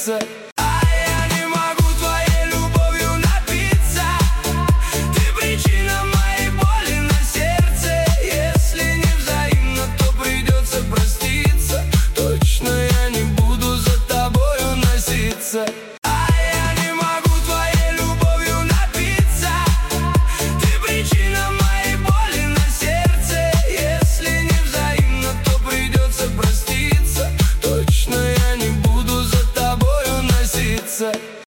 носиться. А я не могу твоей любовью напиться. Ты причина моей боли на сердце. Если не взаимно, то придется проститься. Точно я не буду за тобою носиться. А я не могу твоей любовью напиться. Ты причина моей боли на сердце. Если не взаимно, то придется проститься. Точно я не буду за тобою носиться.